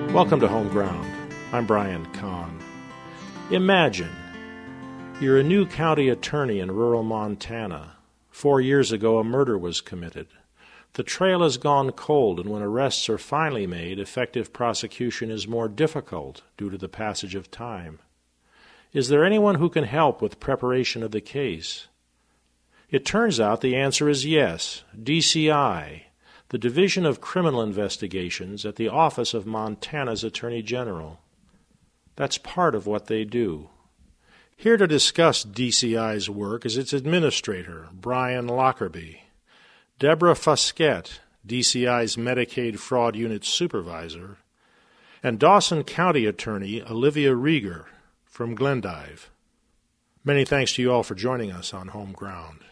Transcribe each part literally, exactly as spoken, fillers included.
Welcome to Home Ground. I'm Brian Kahn. Imagine you're a new county attorney in rural Montana. Four years ago, a murder was committed. The trail has gone cold, and when arrests are finally made, effective prosecution is more difficult due to the passage of time. Is there anyone who can help with preparation of the case? It turns out the answer is yes. D C I, the Division of Criminal Investigations at the Office of Montana's Attorney General. That's part of what they do. Here to discuss D C I's work is its administrator, Brian Lockerbie, Deborah Foskett, D C I's Medicaid Fraud Unit Supervisor, and Dawson County Attorney Olivia Rieger from Glendive. Many thanks to you all for joining us on Home Ground.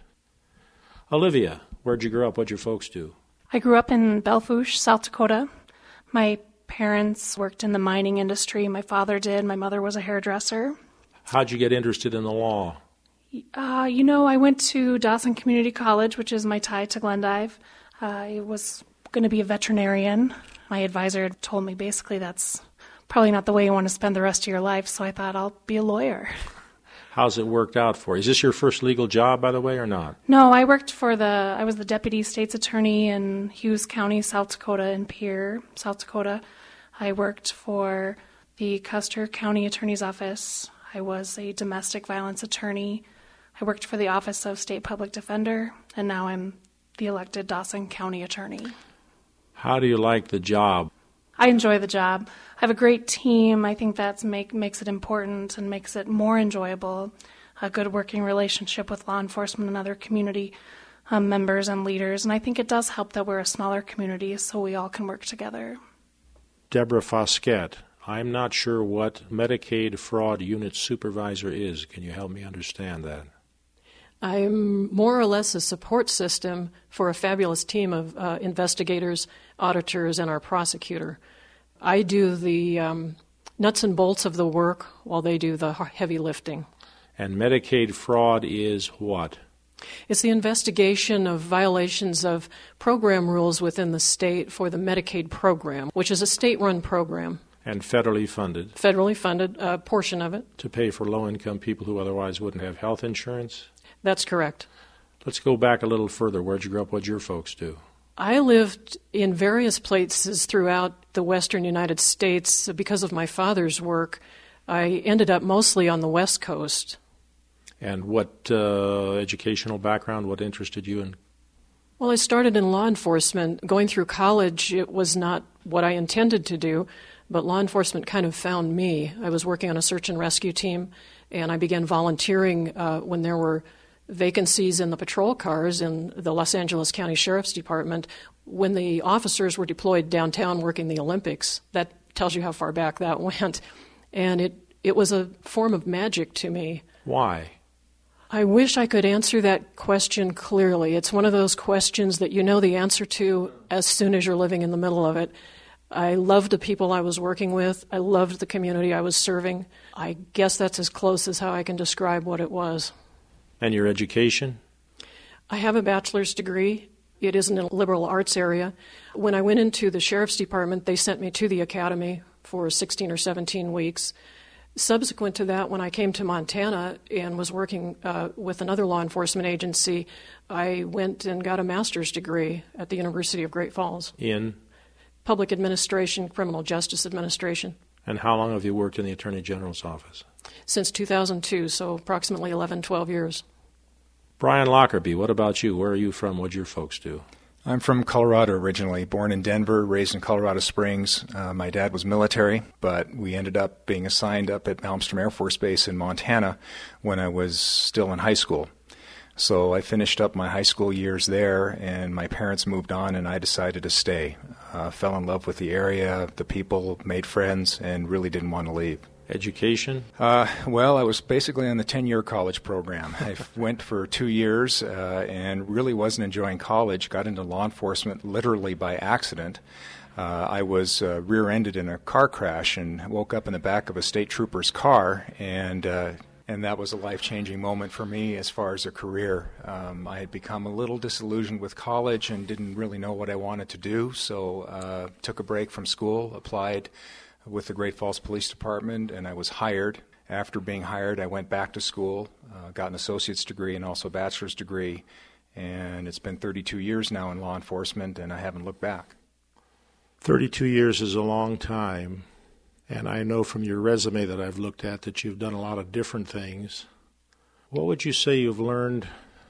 Olivia, where'd you grow up? What'd your folks do? I grew up in Belle Fourche, South Dakota. My parents worked in the mining industry. My father did. My mother was a hairdresser. How'd you get interested in the law? Uh, you know, I went to Dawson Community College, which is my tie to Glendive. Uh, I was going to be a veterinarian. My advisor had told me basically that's probably not the way you want to spend the rest of your life, so I thought I'll be a lawyer. How's it worked out for you? Is this your first legal job, by the way, or not? No, I worked for the, I was the deputy state's attorney in Hughes County, South Dakota, in Pierre, South Dakota. I worked for the Custer County Attorney's Office. I was a domestic violence attorney. I worked for the Office of State Public Defender, and now I'm the elected Dawson County Attorney. How do you like the job? I enjoy the job. I have a great team. I think that make, makes it important and makes it more enjoyable. A good working relationship with law enforcement and other community um, members and leaders. And I think it does help that we're a smaller community so we all can work together. Deborah Foskett, I'm not sure what Medicaid Fraud Unit Supervisor is. Can you help me understand that? I'm more or less a support system for a fabulous team of uh, investigators, auditors, and our prosecutor. I do the um, nuts and bolts of the work while they do the heavy lifting. And Medicaid fraud is what? It's the investigation of violations of program rules within the state for the Medicaid program, which is a state-run program. And federally funded? Federally funded, a uh, portion of it. To pay for low-income people who otherwise wouldn't have health insurance? That's correct. Let's go back a little further. Where'd you grow up? What'd your folks do? I lived in various places throughout the western United States. Because of my father's work, I ended up mostly on the West Coast. And what uh, educational background, what interested you in? Well, I started in law enforcement. Going through college, it was not what I intended to do, but law enforcement kind of found me. I was working on a search and rescue team, and I began volunteering uh, when there were vacancies in the patrol cars in the Los Angeles County Sheriff's Department. When the officers were deployed downtown working the Olympics, that tells you how far back that went. And it, it was a form of magic to me. Why? I wish I could answer that question clearly. It's one of those questions that you know the answer to as soon as you're living in the middle of it. I loved the people I was working with. I loved the community I was serving. I guess that's as close as how I can describe what it was. And your education? I have a bachelor's degree. It is in a liberal arts area. When I went into the sheriff's department, they sent me to the academy for sixteen or seventeen weeks. Subsequent to that, when I came to Montana and was working uh, with another law enforcement agency, I went and got a master's degree at the University of Great Falls. In? Public Administration, Criminal Justice Administration. And how long have you worked in the Attorney General's office? Since two thousand two, so approximately eleven, twelve years. Brian Lockerbie, what about you? Where are you from? What'd your folks do? I'm from Colorado originally, born in Denver, raised in Colorado Springs. Uh, my dad was military, but we ended up being assigned up at Malmstrom Air Force Base in Montana when I was still in high school. So I finished up my high school years there, and my parents moved on, and I decided to stay. Uh, fell in love with the area, the people, made friends, and really didn't want to leave. Education? Uh, well, I was basically on the ten-year college program. I went for two years uh, and really wasn't enjoying college. Got into law enforcement literally by accident. Uh, I was uh, rear-ended in a car crash and woke up in the back of a state trooper's car, and uh, and that was a life-changing moment for me as far as a career. Um, I had become a little disillusioned with college and didn't really know what I wanted to do, so uh, took a break from school, applied with the Great Falls Police Department, and I was hired. After being hired, I went back to school, uh, got an associate's degree and also a bachelor's degree, and it's been thirty-two years now in law enforcement, and I haven't looked back. thirty-two years is a long time, and I know from your resume that I've looked at that you've done a lot of different things. What would you say you've learned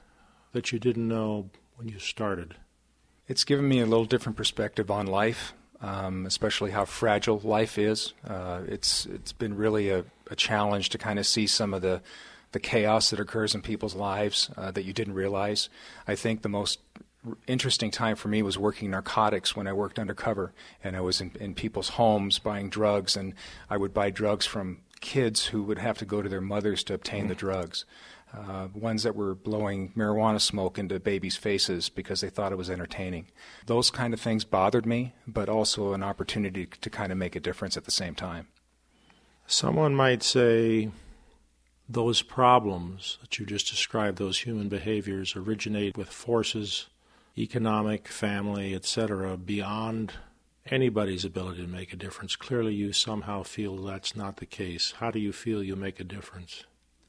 that you didn't know when you started? It's given me a little different perspective on life, um, especially how fragile life is. Uh, it's it's been really a, a challenge to kind of see some of the, the chaos that occurs in people's lives uh, that you didn't realize. I think the most interesting time for me was working narcotics when I worked undercover, and I was in, in people's homes buying drugs, and I would buy drugs from kids who would have to go to their mothers to obtain the drugs. Uh, ones that were blowing marijuana smoke into babies' faces because they thought it was entertaining. Those kind of things bothered me, but also an opportunity to kind of make a difference at the same time. Someone might say those problems that you just described, those human behaviors, originate with forces, economic, family, et cetera, beyond anybody's ability to make a difference. Clearly you somehow feel that's not the case. How do you feel you make a difference?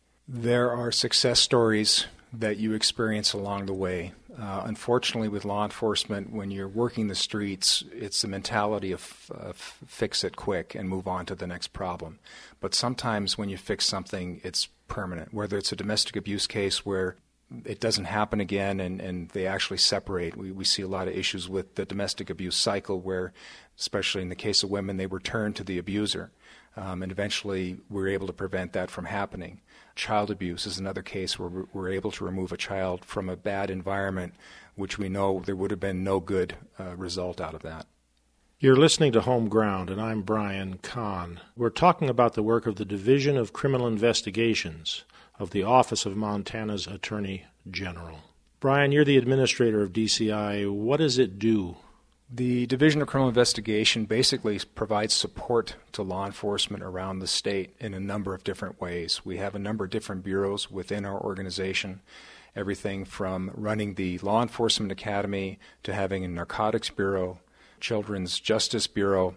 There are success stories that you experience along the way. Uh, unfortunately, with law enforcement, when you're working the streets, it's the mentality of uh, fix it quick and move on to the next problem. But sometimes when you fix something, it's permanent, whether it's a domestic abuse case where it doesn't happen again and, and they actually separate. We, we see a lot of issues with the domestic abuse cycle where, especially in the case of women, they return to the abuser. Um, and eventually we're able to prevent that from happening. Child abuse is another case where we're able to remove a child from a bad environment, which we know there would have been no good uh, result out of that. You're listening to Home Ground, and I'm Brian Kahn. We're talking about the work of the Division of Criminal Investigations of the Office of Montana's Attorney General. Brian, you're the administrator of D C I. What does it do? The Division of Criminal Investigation basically provides support to law enforcement around the state in a number of different ways. We have a number of different bureaus within our organization, everything from running the Law Enforcement Academy to having a Narcotics Bureau, Children's Justice Bureau,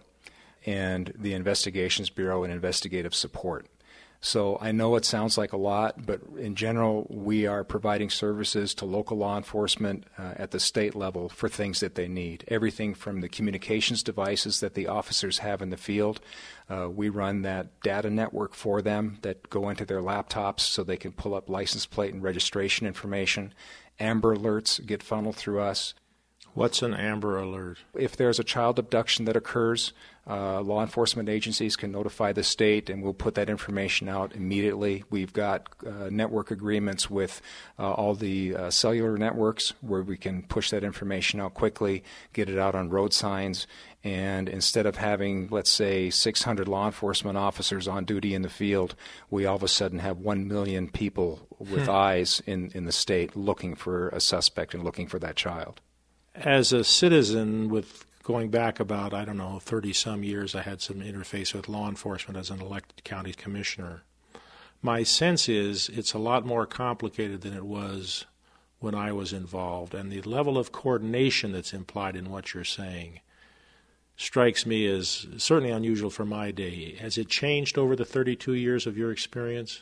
and the Investigations Bureau and investigative support. So I know it sounds like a lot, but in general, we are providing services to local law enforcement uh, at the state level for things that they need. Everything from the communications devices that the officers have in the field. Uh, we run that data network for them that go into their laptops so they can pull up license plate and registration information. Amber alerts get funneled through us. What's an Amber Alert? If there's a child abduction that occurs, uh, law enforcement agencies can notify the state, and we'll put that information out immediately. We've got uh, network agreements with uh, all the uh, cellular networks where we can push that information out quickly, get it out on road signs, and instead of having, let's say, six hundred law enforcement officers on duty in the field, we all of a sudden have one million people with hmm. eyes in, in the state looking for a suspect and looking for that child. As a citizen, with going back about, I don't know, thirty-some years, I had some interface with law enforcement as an elected county commissioner. My sense is it's a lot more complicated than it was when I was involved, and the level of coordination that's implied in what you're saying strikes me as certainly unusual for my day. Has it changed over the thirty-two years of your experience?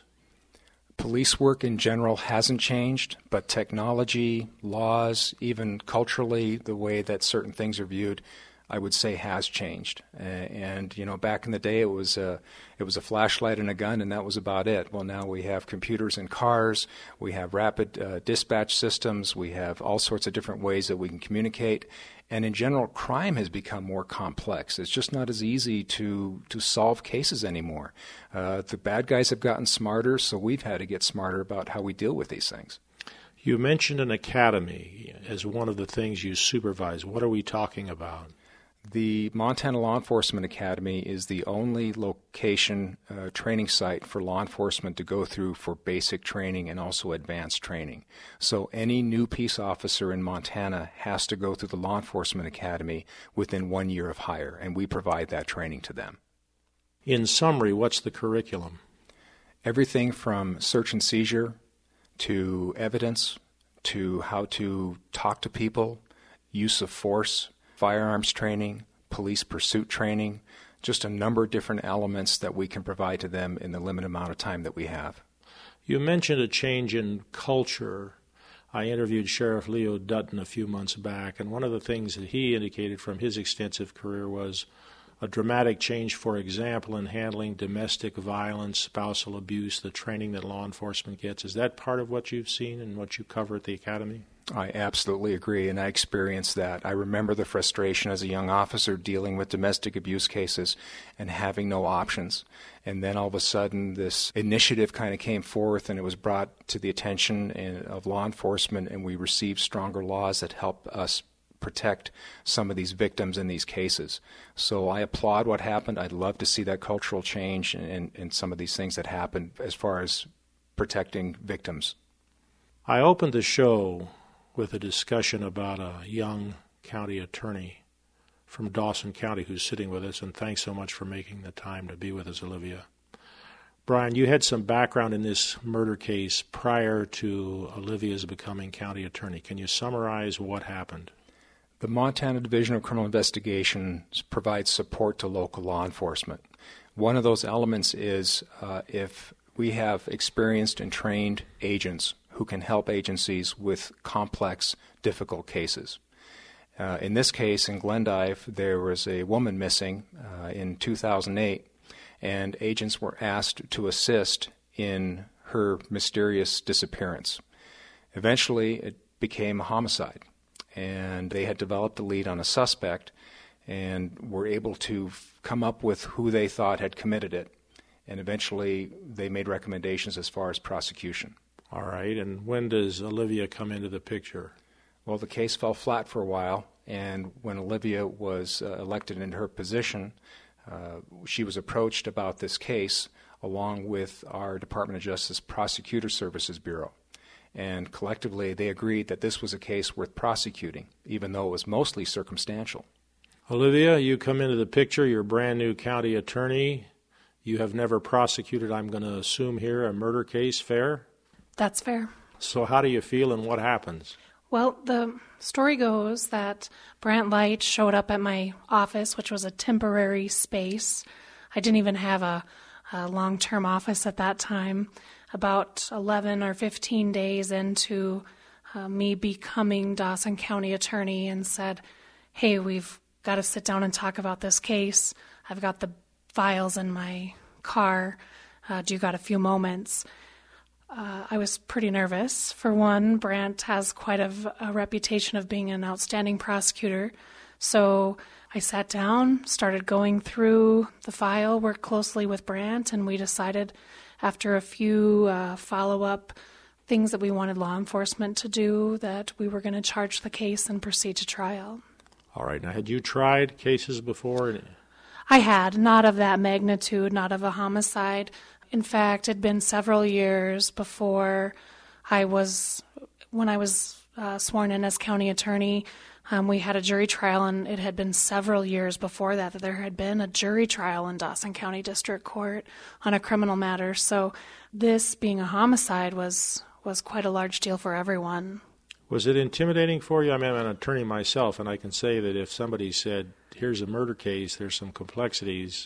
Police work in general hasn't changed, but technology, laws, even culturally, the way that certain things are viewed, I would say has changed. Uh, and, you know, back in the day it was, a, it was a flashlight and a gun, and that was about it. Well, now we have computers in cars, we have rapid uh, dispatch systems, we have all sorts of different ways that we can communicate. And in general, crime has become more complex. It's just not as easy to, to solve cases anymore. Uh, the bad guys have gotten smarter, so we've had to get smarter about how we deal with these things. You mentioned an academy as one of the things you supervise. What are we talking about? The Montana Law Enforcement Academy is the only location uh, training site for law enforcement to go through for basic training and also advanced training. So any new peace officer in Montana has to go through the Law Enforcement Academy within one year of hire, and we provide that training to them. In summary, what's the curriculum? Everything from search and seizure to evidence to how to talk to people, use of force, firearms training, police pursuit training, just a number of different elements that we can provide to them in the limited amount of time that we have. You mentioned a change in culture. I interviewed Sheriff Leo Dutton a few months back, and one of the things that he indicated from his extensive career was a dramatic change, for example, in handling domestic violence, spousal abuse, the training that law enforcement gets. Is that part of what you've seen and what you cover at the academy? I absolutely agree, and I experienced that. I remember the frustration as a young officer dealing with domestic abuse cases and having no options. And then all of a sudden this initiative kind of came forth, and it was brought to the attention of law enforcement, and we received stronger laws that help us protect some of these victims in these cases. So I applaud what happened. I'd love to see that cultural change in, in some of these things that happened as far as protecting victims. I opened the show with a discussion about a young county attorney from Dawson County who's sitting with us, and thanks so much for making the time to be with us, Olivia. Brian, you had some background in this murder case prior to Olivia's becoming county attorney. Can you summarize what happened? The Montana Division of Criminal Investigations provides support to local law enforcement. One of those elements is uh, if we have experienced and trained agents who can help agencies with complex, difficult cases. Uh, in this case, in Glendive, there was a woman missing uh, in two thousand eight, and agents were asked to assist in her mysterious disappearance. Eventually, it became a homicide, and they had developed a lead on a suspect and were able to f- come up with who they thought had committed it, and eventually they made recommendations as far as prosecution. All right, and when does Olivia come into the picture? Well, the case fell flat for a while, and when Olivia was uh, elected into her position, uh, she was approached about this case along with our Department of Justice Prosecutor Services Bureau. And collectively, they agreed that this was a case worth prosecuting, even though it was mostly circumstantial. Olivia, you come into the picture. You're a brand new county attorney. You have never prosecuted, I'm going to assume here, a murder case, fair? That's fair. So how do you feel and what happens? Well, the story goes that Brant Light showed up at my office, which was a temporary space. I didn't even have a, a long-term office at that time. About eleven or fifteen days into uh, me becoming Dawson County attorney, and said, hey, we've got to sit down and talk about this case. I've got the files in my car. Uh, do you got a few moments? Uh, I was pretty nervous. For one, Brant has quite a, a reputation of being an outstanding prosecutor. So I sat down, started going through the file, worked closely with Brant, and we decided after a few uh, follow-up things that we wanted law enforcement to do that we were going to charge the case and proceed to trial. All right. Now, had you tried cases before? I had, not of that magnitude, not of a homicide. In fact, it had been several years before I was, when I was uh, sworn in as county attorney, um, we had a jury trial, and it had been several years before that that there had been a jury trial in Dawson County District Court on a criminal matter. So this being a homicide was, was quite a large deal for everyone. Was it intimidating for you? I mean, I'm an attorney myself, and I can say that if somebody said, here's a murder case, there's some complexities,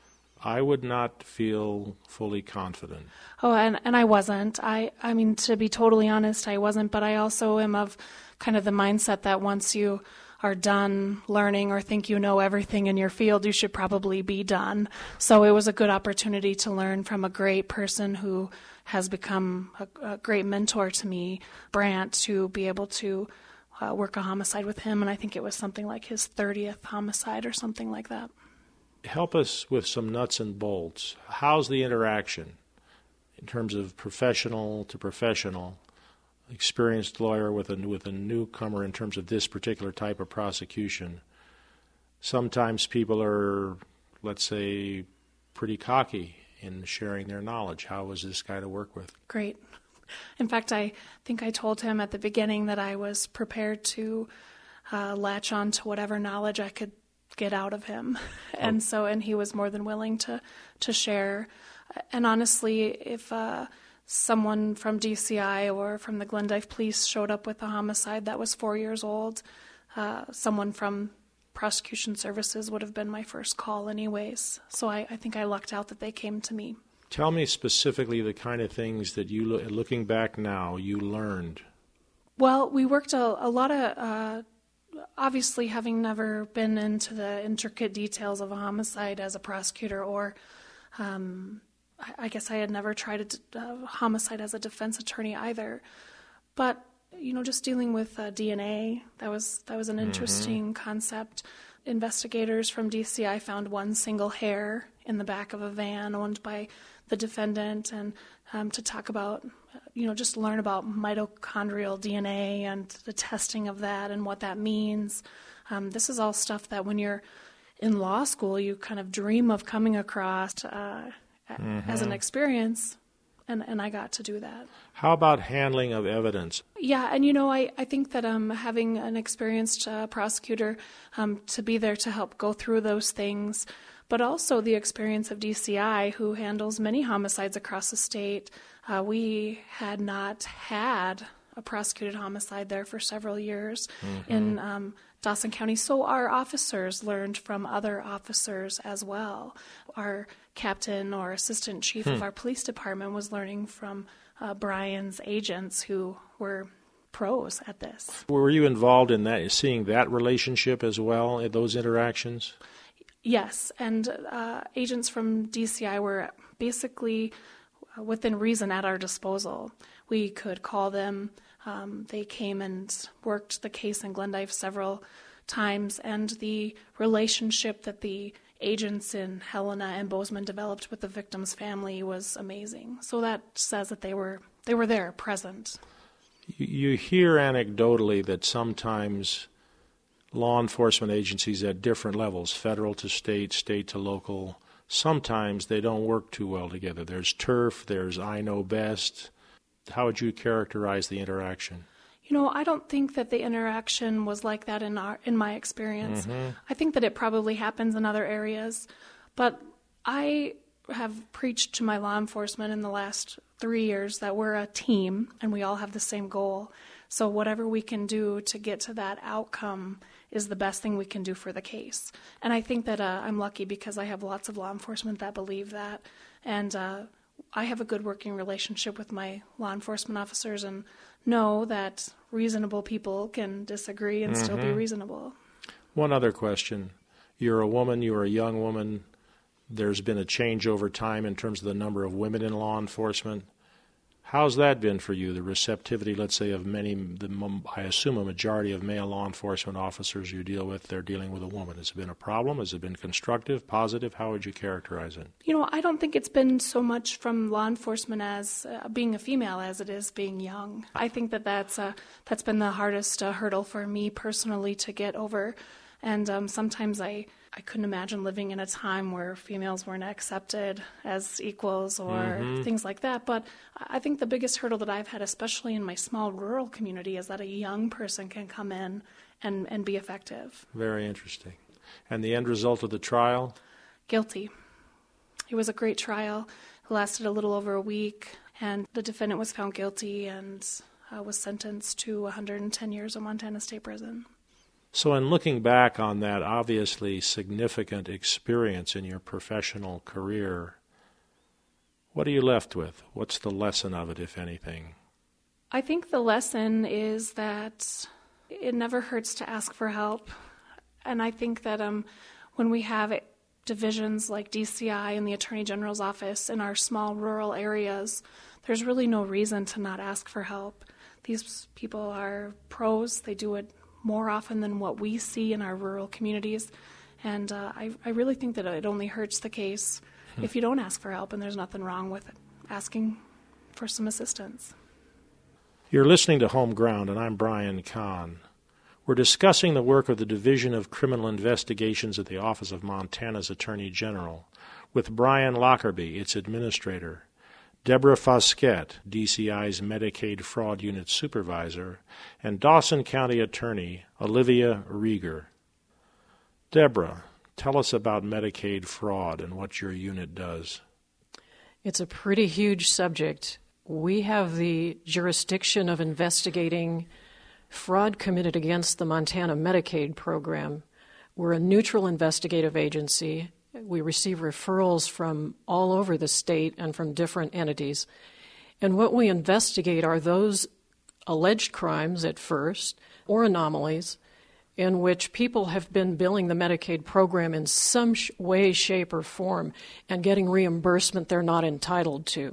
I would not feel fully confident. Oh, and, and I wasn't. I, I mean, to be totally honest, I wasn't, but I also am of kind of the mindset that once you are done learning or think you know everything in your field, you should probably be done. So it was a good opportunity to learn from a great person who has become a, a great mentor to me, Brant, to be able to uh, work a homicide with him, and I think it was something like his thirtieth homicide or something like that. Help us with some nuts and bolts. How's the interaction in terms of professional to professional, experienced lawyer with a, with a newcomer in terms of this particular type of prosecution? Sometimes people are, let's say, pretty cocky in sharing their knowledge. How was this guy to work with? Great. In fact, I think I told him at the beginning that I was prepared to uh, latch on to whatever knowledge I could get out of him. And oh. so, and he was more than willing to, to share. And honestly, if uh, someone from D C I or from the Glendive Police showed up with a homicide that was four years old, uh, someone from prosecution services would have been my first call anyways. So I, I think I lucked out that they came to me. Tell me specifically the kind of things that you, looking back now, you learned. Well, we worked a, a lot of, uh, obviously having never been into the intricate details of a homicide as a prosecutor, or um, I, I guess I had never tried a uh, homicide as a defense attorney either. But, you know, just dealing with uh, D N A, that was, that was an interesting mm-hmm. concept. Investigators from D C I found one single hair in the back of a van owned by the defendant, and um, to talk about, you know, just learn about mitochondrial D N A and the testing of that and what that means. Um, this is all stuff that when you're in law school, you kind of dream of coming across uh, mm-hmm. as an experience, and, and I got to do that. How about handling of evidence? Yeah, and you know, I, I think that um, having an experienced uh, prosecutor um, to be there to help go through those things, but also the experience of D C I, who handles many homicides across the state. Uh, we had not had a prosecuted homicide there for several years mm-hmm. in um, Dawson County. So our officers learned from other officers as well. Our captain or assistant chief hmm. of our police department was learning from uh, Brian's agents, who were pros at this. Were you involved in that, seeing that relationship as well, in those interactions? Yes, and uh, agents from D C I were basically within reason at our disposal. We could call them. Um, they came and worked the case in Glendive several times, and the relationship that the agents in Helena and Bozeman developed with the victim's family was amazing. So that says that they were they were there, present. You hear anecdotally that sometimes law enforcement agencies at different levels, federal to state, state to local, sometimes they don't work too well together. There's turf, there's I know best. How would you characterize the interaction? You know, I don't think that the interaction was like that in our in my experience. Mm-hmm. I think that it probably happens in other areas, but I have preached to my law enforcement in the last three years that we're a team and we all have the same goal. So whatever we can do to get to that outcome is the best thing we can do for the case. And I think that uh, I'm lucky because I have lots of law enforcement that believe that. And uh, I have a good working relationship with my law enforcement officers and know that reasonable people can disagree and mm-hmm. still be reasonable. One other question. You're a woman, you're a young woman. There's been a change over time in terms of the number of women in law enforcement. How's that been for you, the receptivity, let's say, of many, the, I assume a majority of male law enforcement officers you deal with, they're dealing with a woman. Has it been a problem? Has it been constructive, positive? How would you characterize it? You know, I don't think it's been so much from law enforcement as uh, being a female as it is being young. I think that that's, uh, that's been the hardest uh, hurdle for me personally to get over. And um, sometimes I, I couldn't imagine living in a time where females weren't accepted as equals or mm-hmm. things like that. But I think the biggest hurdle that I've had, especially in my small rural community, is that a young person can come in and, and be effective. Very interesting. And the end result of the trial? Guilty. It was a great trial. It lasted a little over a week, and the defendant was found guilty and uh, was sentenced to one hundred ten years in Montana State Prison. So in looking back on that obviously significant experience in your professional career, what are you left with? What's the lesson of it, if anything? I think the lesson is that it never hurts to ask for help. And I think that um, when we have divisions like D C I and the Attorney General's office in our small rural areas, there's really no reason to not ask for help. These people are pros. They do it more often than what we see in our rural communities. And uh, I, I really think that it only hurts the case hmm. if you don't ask for help, and there's nothing wrong with it, asking for some assistance. You're listening to Home Ground, and I'm Brian Kahn. We're discussing the work of the Division of Criminal Investigations at the Office of Montana's Attorney General with Brian Lockerbie, its administrator, Deborah Foskett, D C I's Medicaid Fraud Unit Supervisor, and Dawson County Attorney Olivia Rieger. Deborah, tell us about Medicaid fraud and what your unit does. It's a pretty huge subject. We have the jurisdiction of investigating fraud committed against the Montana Medicaid program. We're a neutral investigative agency. We receive referrals from all over the state and from different entities. And what we investigate are those alleged crimes at first, or anomalies, in which people have been billing the Medicaid program in some sh- way, shape, or form and getting reimbursement they're not entitled to.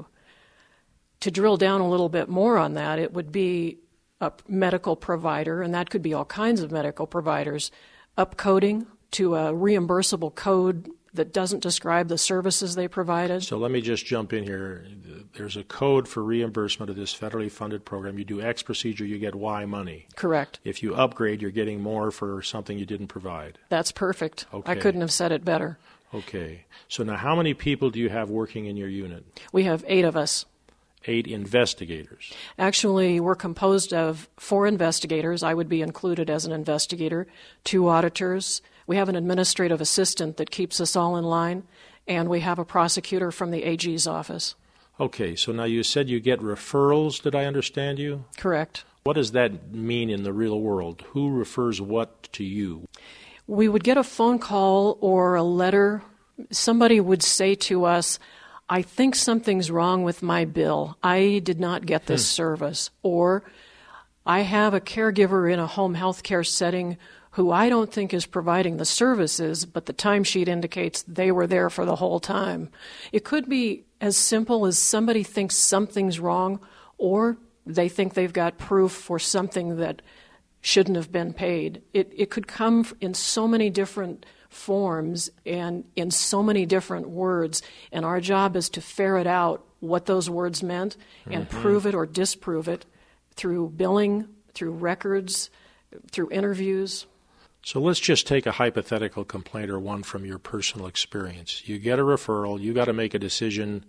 To drill down a little bit more on that, it would be a medical provider, and that could be all kinds of medical providers, upcoding to a reimbursable code that doesn't describe the services they provided. So let me just jump in here. There's a code for reimbursement of this federally funded program. You do X procedure, you get Y money. Correct. If you upgrade, you're getting more for something you didn't provide. That's perfect. Okay. I couldn't have said it better. Okay. So now how many people do you have working in your unit? We have eight of us. Eight investigators. Actually, we're composed of four investigators. I would be included as an investigator, two auditors. We have an administrative assistant that keeps us all in line, and we have a prosecutor from the A G's office. Okay, so now you said you get referrals, did I understand you? Correct. What does that mean in the real world? Who refers what to you? We would get a phone call or a letter. Somebody would say to us, I think something's wrong with my bill. I did not get this hmm. service. Or I have a caregiver in a home health care setting who I don't think is providing the services, but the timesheet indicates they were there for the whole time. It could be as simple as somebody thinks something's wrong, or they think they've got proof for something that shouldn't have been paid. It, it could come in so many different forms and in so many different words, and our job is to ferret out what those words meant and mm-hmm. prove it or disprove it through billing, through records, through interviews. So let's just take a hypothetical complaint or one from your personal experience. You get a referral, you got to make a decision,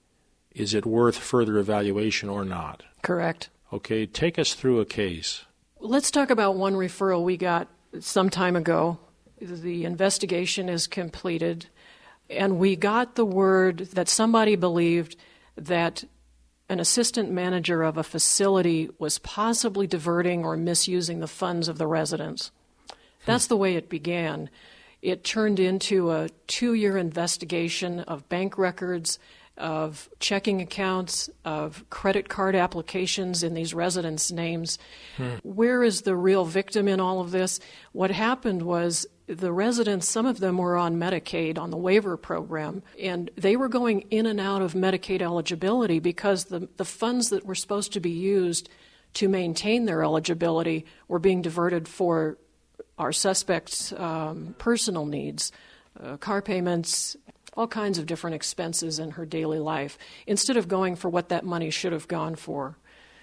is it worth further evaluation or not? Correct. Okay, take us through a case. Let's talk about one referral we got some time ago. The investigation is completed, and we got the word that somebody believed that an assistant manager of a facility was possibly diverting or misusing the funds of the residents. That's the way it began. It turned into a two-year investigation of bank records, of checking accounts, of credit card applications in these residents' names. Hmm. Where is the real victim in all of this? What happened was the residents, some of them were on Medicaid, on the waiver program, and they were going in and out of Medicaid eligibility because the, the funds that were supposed to be used to maintain their eligibility were being diverted for our suspects' um, personal needs, uh, car payments, all kinds of different expenses in her daily life, instead of going for what that money should have gone for.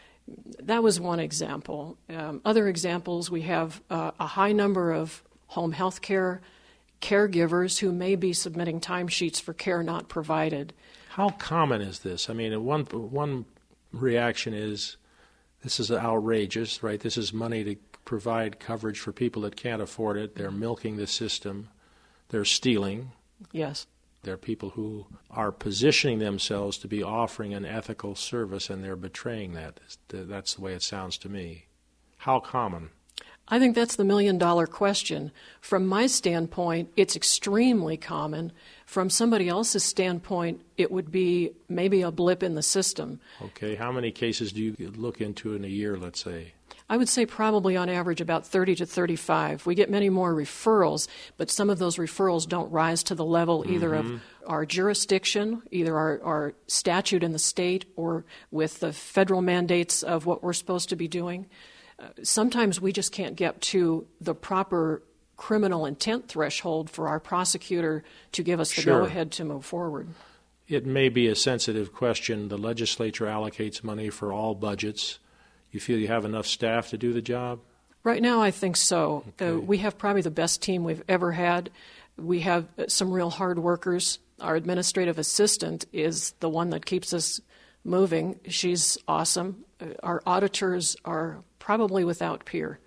That was one example. Um, other examples, we have uh, a high number of home health care caregivers who may be submitting timesheets for care not provided. How common is this? I mean, one one reaction is, this is outrageous, right? This is money to provide coverage for people that can't afford it. They're milking the system. They're stealing. Yes. There are people who are positioning themselves to be offering an ethical service, and they're betraying that. That's the way it sounds to me. How common? I think that's the million-dollar question. From my standpoint, it's extremely common. From somebody else's standpoint, it would be maybe a blip in the system. Okay. How many cases do you look into in a year, let's say? I would say probably on average about thirty to thirty-five. We get many more referrals, but some of those referrals don't rise to the level either mm-hmm. of our jurisdiction, either our, our statute in the state or with the federal mandates of what we're supposed to be doing. Uh, sometimes we just can't get to the proper criminal intent threshold for our prosecutor to give us the sure. go-ahead to move forward. It may be a sensitive question. The legislature allocates money for all budgets. You feel you have enough staff to do the job? Right now, I think so. Okay. Uh, we have probably the best team we've ever had. We have some real hard workers. Our administrative assistant is the one that keeps us moving. She's awesome. Uh, our auditors are probably without peer.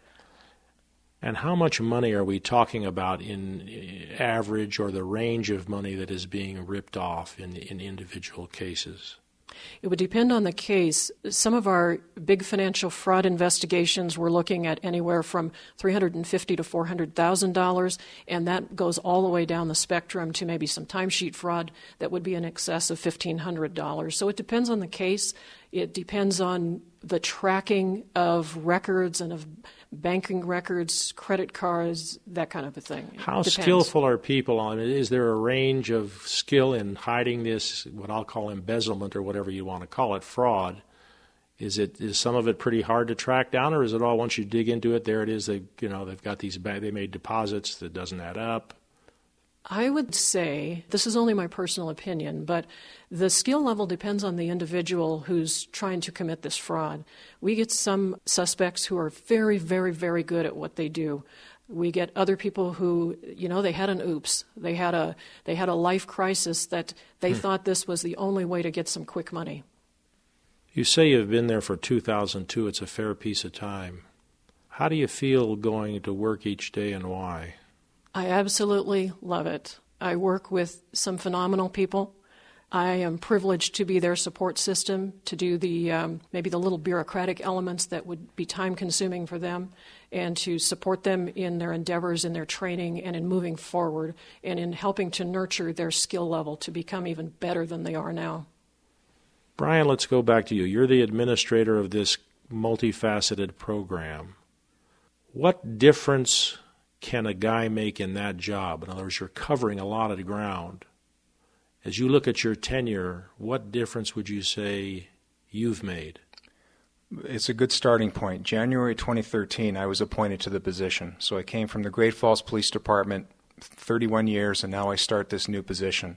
And how much money are we talking about in average, or the range of money that is being ripped off in, in individual cases? It would depend on the case. Some of our big financial fraud investigations were looking at anywhere from three hundred fifty thousand dollars to four hundred thousand dollars, and that goes all the way down the spectrum to maybe some timesheet fraud that would be in excess of fifteen hundred dollars. So it depends on the case. It depends on the tracking of records and of banking records, credit cards, that kind of a thing. It How depends. skillful are people on it? Is there a range of skill in hiding this, what I'll call embezzlement or whatever you want to call it, fraud? Is it is some of it pretty hard to track down, or is it all once you dig into it, there it is? They you know they've got these they made deposits that doesn't add up. I would say, this is only my personal opinion, but the skill level depends on the individual who's trying to commit this fraud. We get some suspects who are very, very, very good at what they do. We get other people who, you know, they had an oops. They had a they had a life crisis that they hmm. thought this was the only way to get some quick money. You say you've been there for two thousand two. It's a fair piece of time. How do you feel going to work each day, and why? I absolutely love it. I work with some phenomenal people. I am privileged to be their support system, to do the um, maybe the little bureaucratic elements that would be time-consuming for them, and to support them in their endeavors, in their training, and in moving forward, and in helping to nurture their skill level to become even better than they are now. Brian, let's go back to you. You're the administrator of this multifaceted program. What difference can a guy make in that job? In other words, you're covering a lot of ground. As you look at your tenure, what difference would you say you've made? It's a good starting point. January twenty thirteen, I was appointed to the position. So I came from the Great Falls Police Department, thirty-one years, and now I start this new position.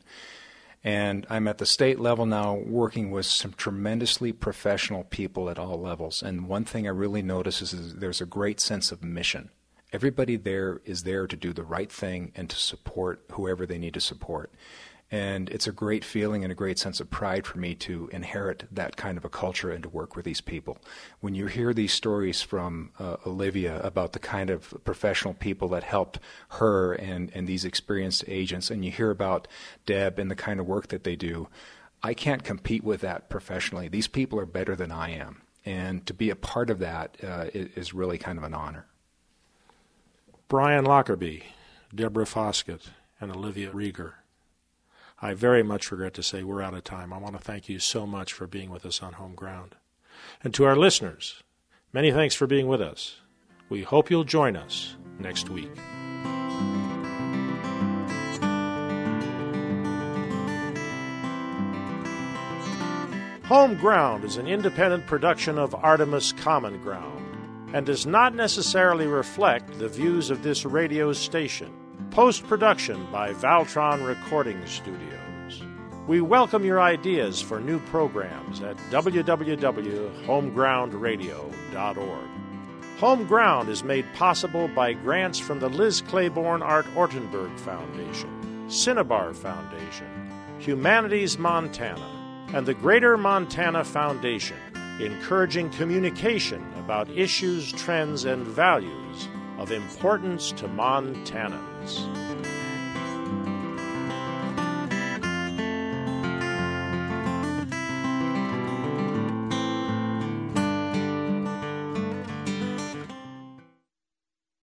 And I'm at the state level now working with some tremendously professional people at all levels. And one thing I really notice is, is there's a great sense of mission. Everybody there is there to do the right thing and to support whoever they need to support. And it's a great feeling and a great sense of pride for me to inherit that kind of a culture and to work with these people. When you hear these stories from uh, Olivia about the kind of professional people that helped her and, and these experienced agents, and you hear about Deb and the kind of work that they do, I can't compete with that professionally. These people are better than I am. And to be a part of that uh, is really kind of an honor. Brian Lockerbie, Deborah Foskett, and Olivia Rieger, I very much regret to say we're out of time. I want to thank you so much for being with us on Home Ground. And to our listeners, many thanks for being with us. We hope you'll join us next week. Home Ground is an independent production of Artemis Common Ground and does not necessarily reflect the views of this radio station. Post-production by Valtron Recording Studios. We welcome your ideas for new programs at w w w dot home ground radio dot org. Home Ground is made possible by grants from the Liz Claiborne Art Ortenberg Foundation, Cinnabar Foundation, Humanities Montana, and the Greater Montana Foundation, encouraging communication about issues, trends, and values of importance to Montanans.